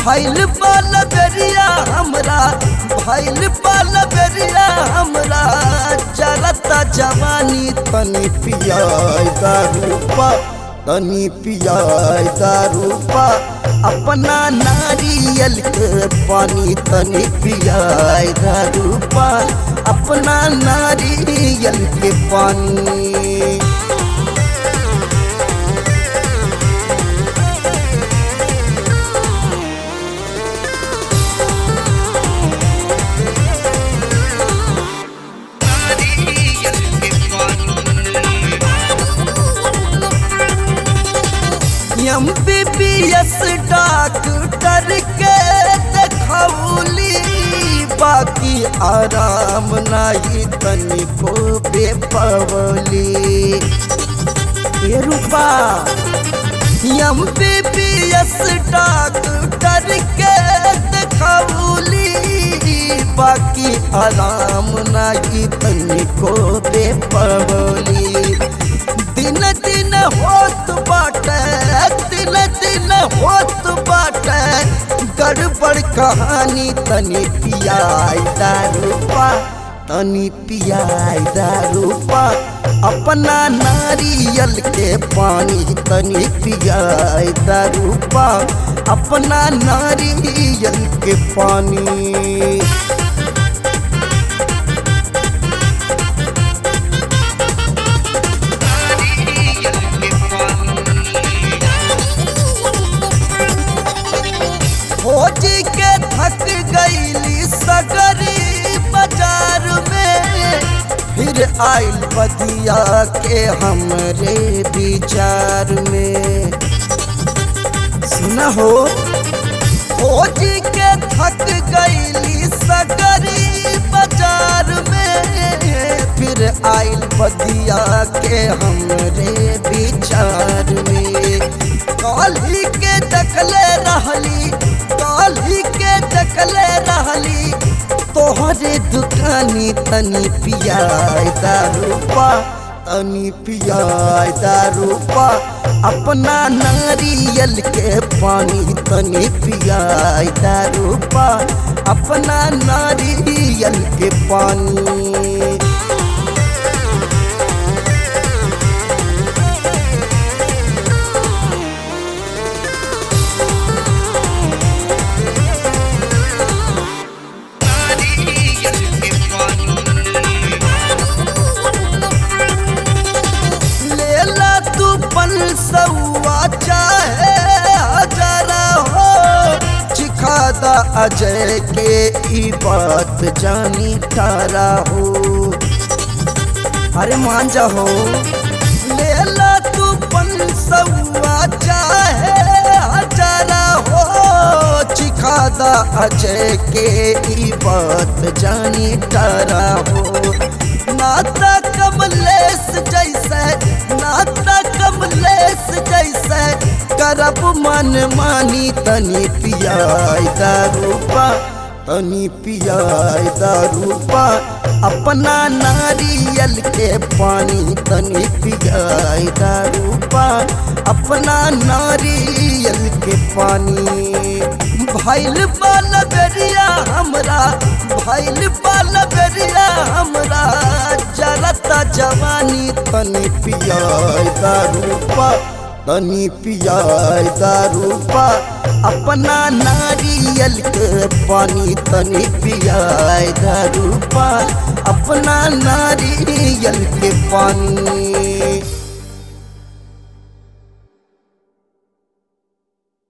भइल बाल बेरिया हमरा भइल बाल बेरिया हमरा जरता जवानी तनी पियाई दारू पा तनी पियाई दारू पा अपना नारियल के पानी तनी पियाई दारू पा अपना नारियल के पानी। MBBS डॉक्टर के देखौली बाकी आराम नहीं तनिको बेपवली। ये रूपा MBBS डॉक्टर के देखौली बाकी आराम नहीं तनिको बेपवली। दिन दिन होत बाटे दिन दिन होत बाटे गड़बड़ कहानी तनी पियाई दारू पा तनी पियाई दारू पा अपना नारियल के पानी तनी पियाई दारू पा अपना नारियल के पानी। खोजी के थक गईली सगरी बाजार में फिर आइल बदिया के हमरे विचार में। सुना हो खोजी के थक गईली सगरी बाजार में फिर आइल बदिया के हमरे विचार में। काली के देखले रहली काली के देखले रहली तोहरे दुकानी तनी पियाई दारू पा तनी पियाई दारू पा अपना नारियल के पानी तनी पियाई दारू पा अपना नारियल के पानी। सौआ चाहे हजारा हो चिखादा अजय के ई बात जानी तारा हो। अरे मान जा हो लेला तू 500 चाहे हजारा हो चिखादा अजय के ई बात जानी तारा हो। नाता कमलेश जैसे नाता कमलेश जैसे करब मन मानी तनी पियाई दारू पा तनी पियाई दारू पा अपना नारियल के पानी तनी पियाई दारू पा अपना नारियल के पानी। भइल बाल बेरिया हमरा भइल बाल बेरिया हमरा जरता जवानी तनी पियाई दारू पा तनी पियाई दारू पा अपना नारियल के पानी तनी पियाई दारू पा अपना नारियल के पानी।